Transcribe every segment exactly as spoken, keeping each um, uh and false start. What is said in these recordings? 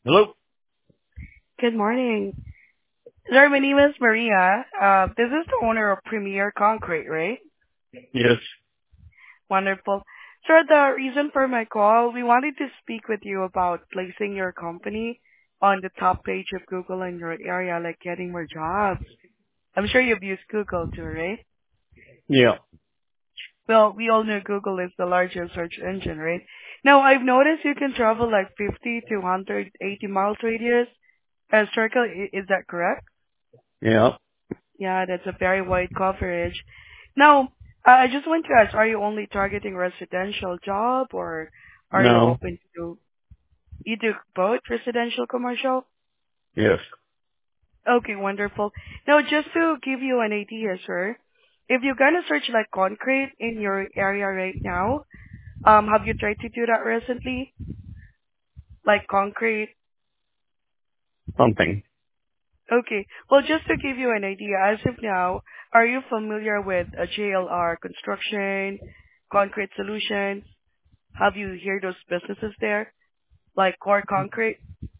Hello? Good morning. Sir, my name is Maria. Uh, this is the owner of Premier Concrete, right? Yes. Wonderful. Sir, the reason for my call, we wanted to speak with you about placing your company on the top page of Google in your area, like getting more jobs. I'm sure you've used Google too, right? Yeah. Well, we all know Google is the largest search engine, right? Now, I've noticed you can travel like fifty to one hundred eighty miles radius. Uh, circle, i- is that correct? Yeah. Yeah, that's a very wide coverage. Now, uh, I just want to ask, are you only targeting residential job or are you No. open to you do both residential commercial? Yes. Okay, wonderful. Now, just to give you an idea, sir, if you're gonna search like concrete in your area right now, um, have you tried to do that recently? Like concrete. Something. Okay. Well, just to give you an idea, as of now, are you familiar with a J L R construction, concrete solutions? Have you heard those businesses there? Like Core Concrete?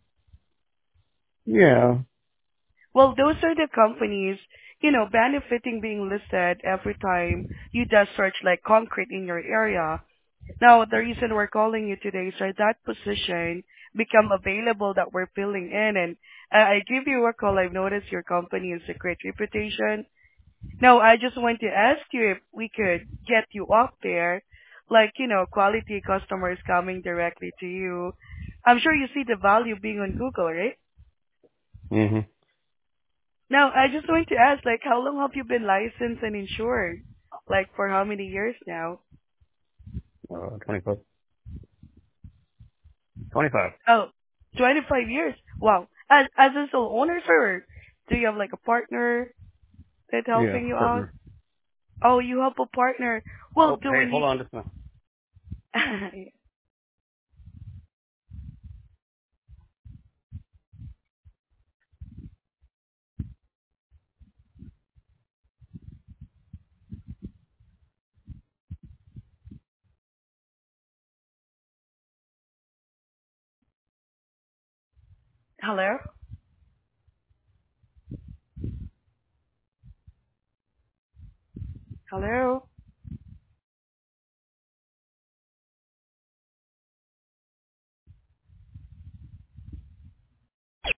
Yeah. Well, those are the companies, you know, benefiting being listed every time you just search like concrete in your area. Now, the reason we're calling you today is that that position become available that we're filling in and uh, I give you a call. I've noticed your company has a great reputation. Now, I just want to ask you if we could get you up there, like, you know, quality customers coming directly to you. I'm sure you see the value being on Google, right? Mm-hmm. Now, I just want to ask, like, how long have you been licensed and insured? Like, for how many years now? Uh, twenty-five. twenty-five. Oh, twenty-five years. Wow. As, as a sole owner, sir, do you have, like, a partner that's Yeah. helping you out? Partner. Oh, you have a partner. Well, Oh, do hey, we hold need... on just a minute. Hello? Hello?